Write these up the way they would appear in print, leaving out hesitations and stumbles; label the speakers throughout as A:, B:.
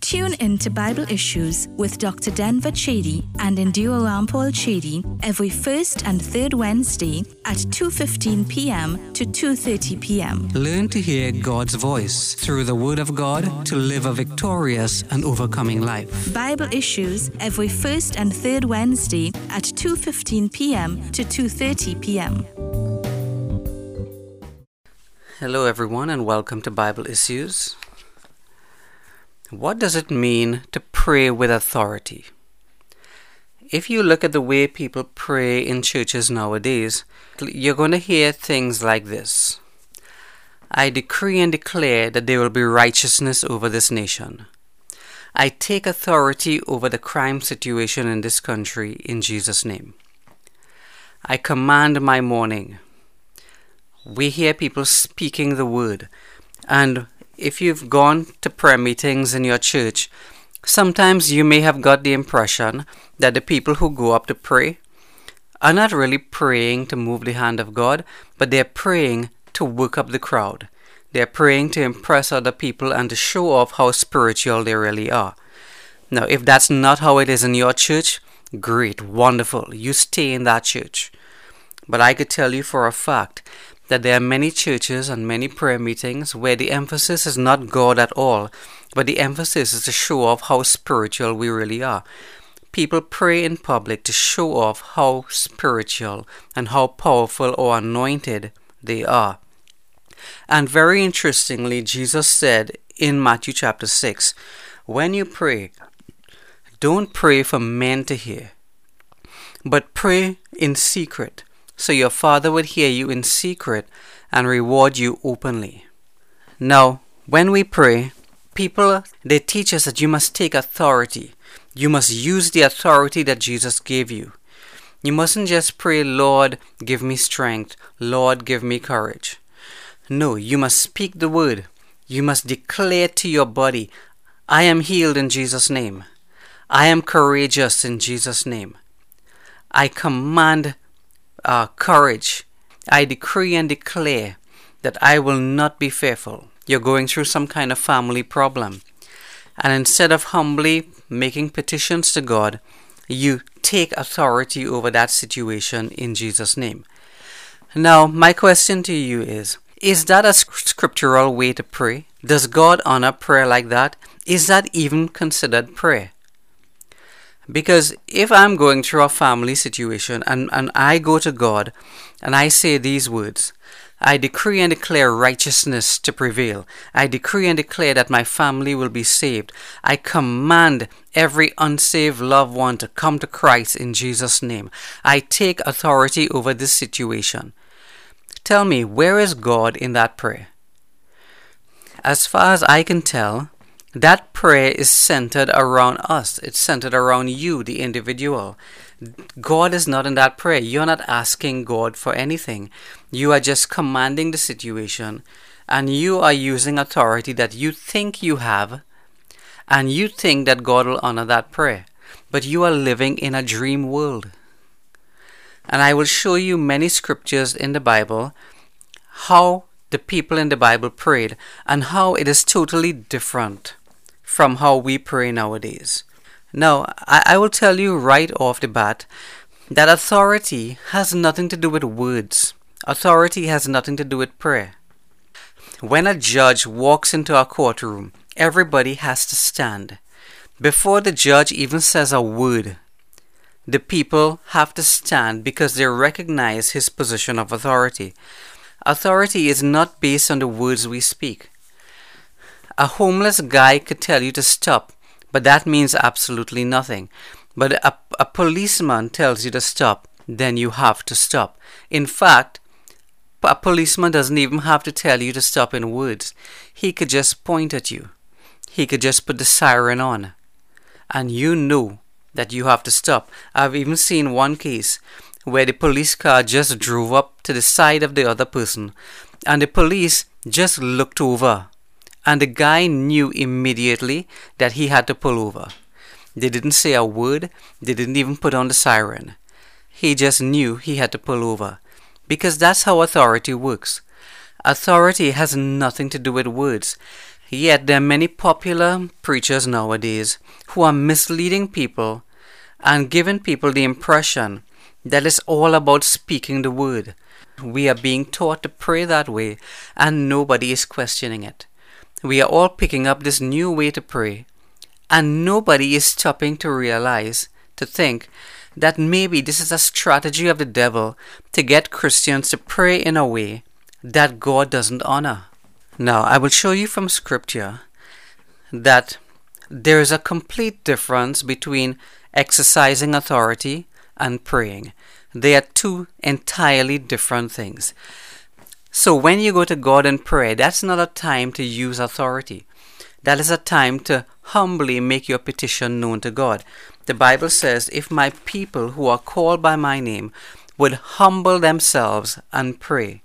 A: Tune in to Bible Issues with Dr. Denver Chady and Indira Rampal Chady every first and third Wednesday at 2:15 p.m. to 2:30 p.m.
B: Learn to hear God's voice through the Word of God to live a victorious and overcoming life.
A: Bible Issues every first and third Wednesday at 2:15 p.m. to 2:30 p.m.
B: Hello everyone and welcome to Bible Issues. What does it mean to pray with authority? If you look at the way people pray in churches nowadays, you're going to hear things like this. I decree and declare that there will be righteousness over this nation. I take authority over the crime situation in this country in Jesus' name. I command my morning. We hear people speaking the word, and if you've gone to prayer meetings in your church, sometimes you may have got the impression that the people who go up to pray are not really praying to move the hand of God, but they're praying to work up the crowd. They're praying to impress other people and to show off how spiritual they really are. Now, if that's not how it is in your church, great, wonderful, you stay in that church. But I could tell you for a fact that there are many churches and many prayer meetings where the emphasis is not God at all, but the emphasis is to show off how spiritual we really are. People pray in public to show off how spiritual and how powerful or anointed they are. And very interestingly, Jesus said in Matthew chapter 6, when you pray, don't pray for men to hear, but pray in secret, so your Father would hear you in secret and reward you openly. Now, when we pray, people, they teach us that you must take authority. You must use the authority that Jesus gave you. You mustn't just pray, Lord, give me strength. Lord, give me courage. No, you must speak the word. You must declare to your body, I am healed in Jesus' name. I am courageous in Jesus' name. I command courage. I decree and declare that I will not be fearful. You're going through some kind of family problem. And instead of humbly making petitions to God, you take authority over that situation in Jesus' name. Now, my question to you is that a scriptural way to pray? Does God honor prayer like that? Is that even considered prayer? Because if I'm going through a family situation and I go to God and I say these words, I decree and declare righteousness to prevail. I decree and declare that my family will be saved. I command every unsaved loved one to come to Christ in Jesus' name. I take authority over this situation. Tell me, where is God in that prayer? As far as I can tell, that prayer is centered around us. It's centered around you, the individual. God is not in that prayer. You're not asking God for anything. You are just commanding the situation, and you are using authority that you think you have, and you think that God will honor that prayer. But you are living in a dream world. And I will show you many scriptures in the Bible how the people in the Bible prayed and how it is totally different from how we pray nowadays. Now, I will tell you right off the bat that authority has nothing to do with words. Authority has nothing to do with prayer. When a judge walks into a courtroom, everybody has to stand. Before the judge even says a word, the people have to stand because they recognize his position of authority. Authority is not based on the words we speak. A homeless guy could tell you to stop, but that means absolutely nothing. But a policeman tells you to stop, then you have to stop. In fact, a policeman doesn't even have to tell you to stop in words. He could just point at you. He could just put the siren on, and you know that you have to stop. I've even seen one case where the police car just drove up to the side of the other person, and the police just looked over. And the guy knew immediately that he had to pull over. They didn't say a word. They didn't even put on the siren. He just knew he had to pull over. Because that's how authority works. Authority has nothing to do with words. Yet there are many popular preachers nowadays who are misleading people and giving people the impression that it's all about speaking the word. We are being taught to pray that way and nobody is questioning it. We are all picking up this new way to pray and nobody is stopping to realize, to think, that maybe this is a strategy of the devil to get Christians to pray in a way that God doesn't honor. Now, I will show you from Scripture that there is a complete difference between exercising authority and praying. They are two entirely different things. So when you go to God and pray, that's not a time to use authority. That is a time to humbly make your petition known to God. The Bible says, if my people who are called by my name would humble themselves and pray.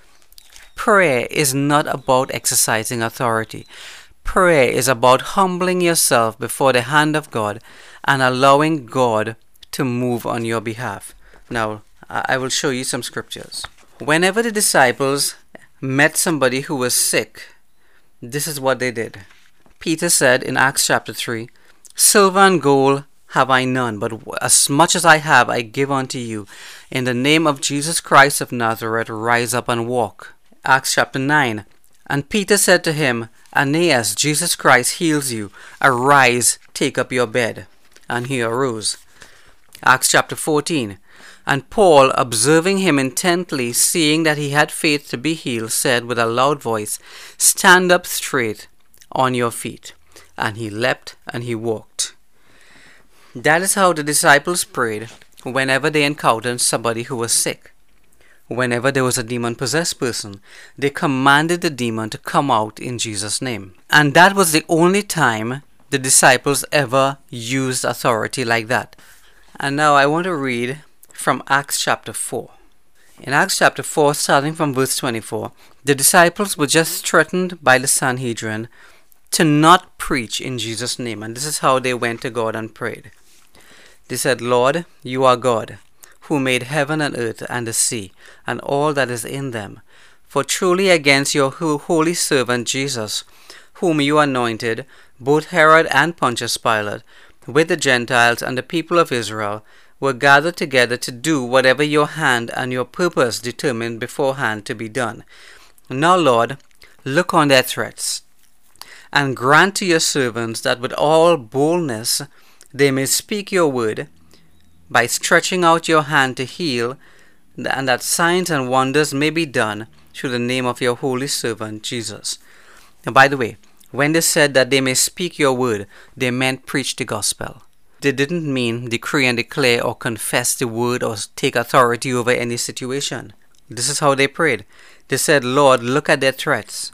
B: Prayer is not about exercising authority. Prayer is about humbling yourself before the hand of God and allowing God to move on your behalf. Now, I will show you some scriptures. Whenever the disciples met somebody who was sick, this is what they did. Peter said in Acts chapter 3, "Silver and gold have I none, but as much as I have I give unto you. In the name of Jesus Christ of Nazareth, rise up and walk." Acts chapter 9, "And Peter said to him, Aeneas, Jesus Christ heals you. Arise, take up your bed." And he arose. Acts chapter 14, "And Paul, observing him intently, seeing that he had faith to be healed, said with a loud voice, Stand up straight on your feet. And he leapt and he walked." That is how the disciples prayed whenever they encountered somebody who was sick. Whenever there was a demon-possessed person, they commanded the demon to come out in Jesus' name. And that was the only time the disciples ever used authority like that. And now I want to read from Acts chapter 4. In Acts chapter 4, starting from verse 24, the disciples were just threatened by the Sanhedrin to not preach in Jesus' name. And this is how they went to God and prayed. They said, "Lord, you are God, who made heaven and earth and the sea, and all that is in them. For truly against your holy servant Jesus, whom you anointed, both Herod and Pontius Pilate, with the Gentiles and the people of Israel, were gathered together to do whatever your hand and your purpose determined beforehand to be done. Now, Lord, look on their threats, and grant to your servants that with all boldness they may speak your word, by stretching out your hand to heal, and that signs and wonders may be done through the name of your holy servant Jesus." Now, by the way, when they said that they may speak your word, they meant preach the gospel. They didn't mean decree and declare or confess the word or take authority over any situation. This is how they prayed. They said, "Lord, look at their threats.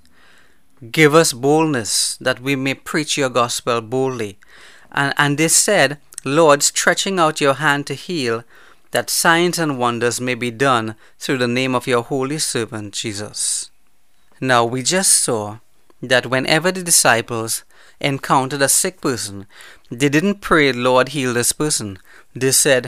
B: Give us boldness that we may preach your gospel boldly." And they said, "Lord, stretching out your hand to heal, that signs and wonders may be done through the name of your holy servant Jesus." Now, we just saw that whenever the disciples encountered a sick person, they didn't pray, "Lord, heal this person." They said,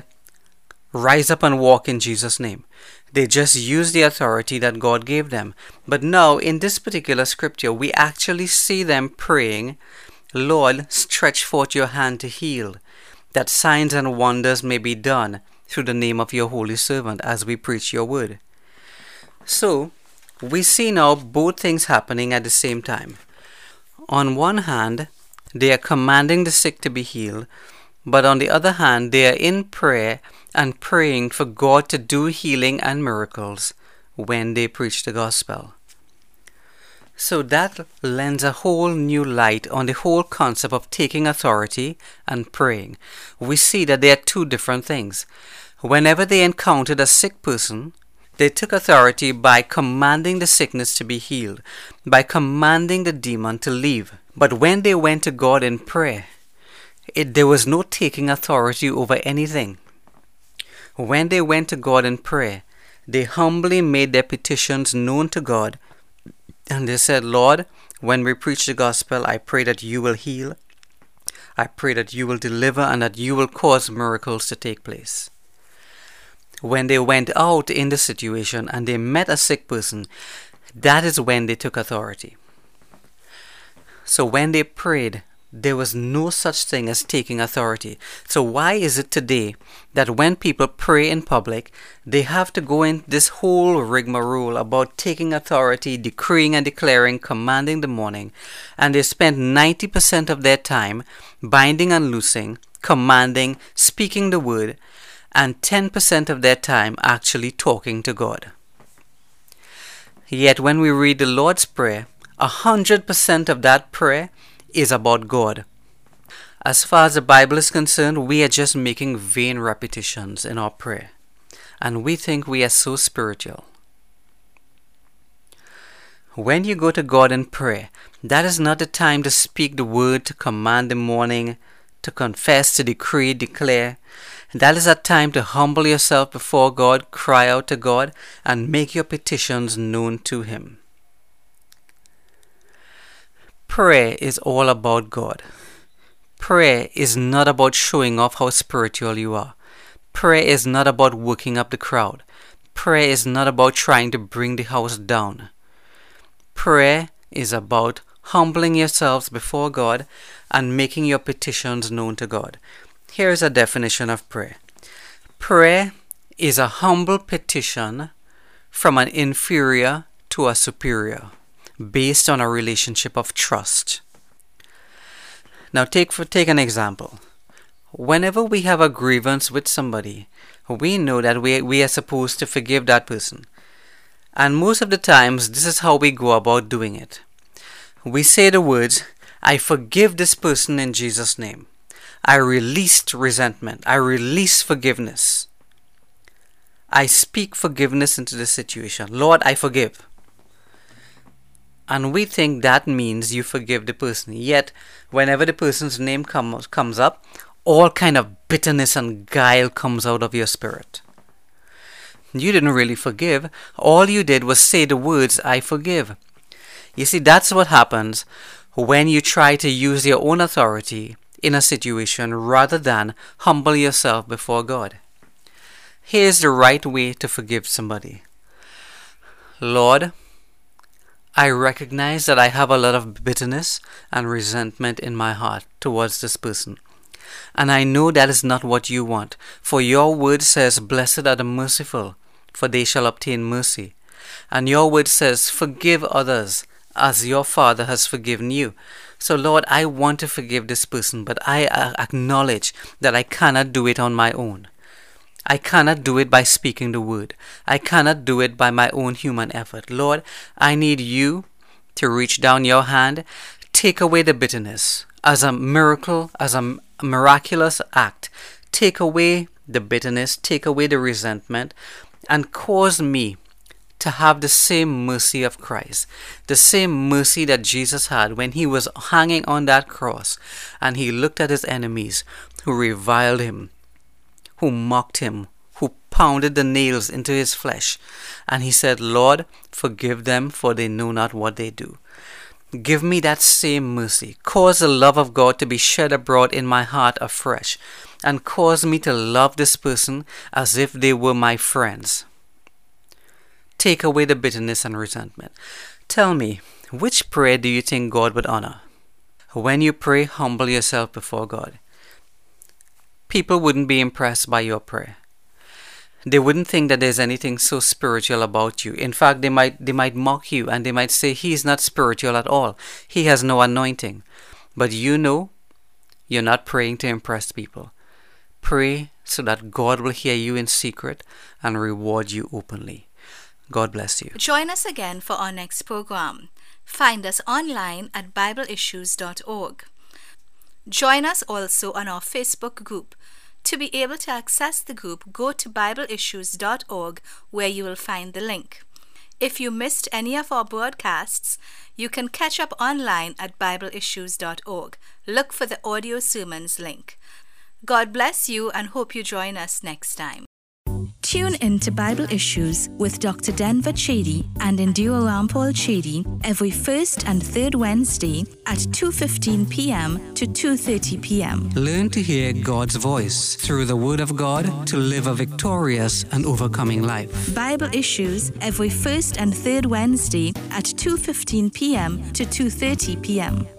B: "Rise up and walk in Jesus' name." They just used the authority that God gave them. But now, in this particular scripture, we actually see them praying, "Lord, stretch forth your hand to heal, that signs and wonders may be done through the name of your holy servant as we preach your word." So, we see now both things happening at the same time. On one hand, they are commanding the sick to be healed, but on the other hand, they are in prayer and praying for God to do healing and miracles when they preach the gospel. So that lends a whole new light on the whole concept of taking authority and praying. We see that they are two different things. Whenever they encountered a sick person, they took authority by commanding the sickness to be healed, by commanding the demon to leave. But when they went to God in prayer, there was no taking authority over anything. When they went to God in prayer, they humbly made their petitions known to God. And they said, "Lord, when we preach the gospel, I pray that you will heal. I pray that you will deliver and that you will cause miracles to take place." When they went out in the situation and they met a sick person, that is when they took authority. So when they prayed, there was no such thing as taking authority. So why is it today that when people pray in public, they have to go in this whole rigmarole about taking authority, decreeing and declaring, commanding the morning, and they spend 90% of their time binding and loosing, commanding, speaking the word, and 10% of their time actually talking to God. Yet when we read the Lord's Prayer, 100% of that prayer is about God. As far as the Bible is concerned, we are just making vain repetitions in our prayer. And we think we are so spiritual. When you go to God in prayer, that is not the time to speak the word, to command the morning, to confess, to decree, declare. That is a time to humble yourself before God, cry out to God, and make your petitions known to Him. Prayer is all about God. Prayer is not about showing off how spiritual you are. Prayer is not about working up the crowd. Prayer is not about trying to bring the house down. Prayer is about humbling yourselves before God and making your petitions known to God. Here is a definition of prayer. Prayer is a humble petition from an inferior to a superior, based on a relationship of trust. Now take an example. Whenever we have a grievance with somebody, we know that we are supposed to forgive that person. And most of the times, this is how we go about doing it. We say the words, I forgive this person in Jesus' name. I released resentment. I release forgiveness. I speak forgiveness into the situation. Lord, I forgive. And we think that means you forgive the person. Yet, whenever the person's name comes up, all kind of bitterness and guile comes out of your spirit. You didn't really forgive. All you did was say the words, I forgive. You see, that's what happens when you try to use your own authority in a situation rather than humble yourself before God. Here's the right way to forgive somebody. Lord, I recognize that I have a lot of bitterness and resentment in my heart towards this person. And I know that is not what you want. For your word says, blessed are the merciful, for they shall obtain mercy. And your word says, forgive others as your Father has forgiven you. So Lord, I want to forgive this person, but I acknowledge that I cannot do it on my own. I cannot do it by speaking the word. I cannot do it by my own human effort. Lord, I need you to reach down your hand, take away the bitterness as a miracle, as a miraculous act. Take away the bitterness, take away the resentment, and cause me to have the same mercy of Christ, the same mercy that Jesus had when he was hanging on that cross and he looked at his enemies who reviled him, who mocked him, who pounded the nails into his flesh. And he said, Lord, forgive them, for they know not what they do. Give me that same mercy. Cause the love of God to be shed abroad in my heart afresh. And cause me to love this person as if they were my friends. Take away the bitterness and resentment. Tell me, which prayer do you think God would honor? When you pray, humble yourself before God. People wouldn't be impressed by your prayer. They wouldn't think that there's anything so spiritual about you. In fact, they might mock you and they might say, he's not spiritual at all. He has no anointing. But you know, you're not praying to impress people. Pray so that God will hear you in secret and reward you openly. God bless you.
A: Join us again for our next program. Find us online at BibleIssues.org. Join us also on our Facebook group. To be able to access the group, go to BibleIssues.org, where you will find the link. If you missed any of our broadcasts, you can catch up online at BibleIssues.org. Look for the audio sermons link. God bless you and hope you join us next time. Tune in to Bible Issues with Dr. Denver Chedi and Endure Rampal Chedi every first and third Wednesday at 2:15 p.m. to 2:30 p.m.
B: Learn to hear God's voice through the Word of God to live a victorious and overcoming life.
A: Bible Issues every first and third Wednesday at 2:15 p.m. to 2:30 p.m.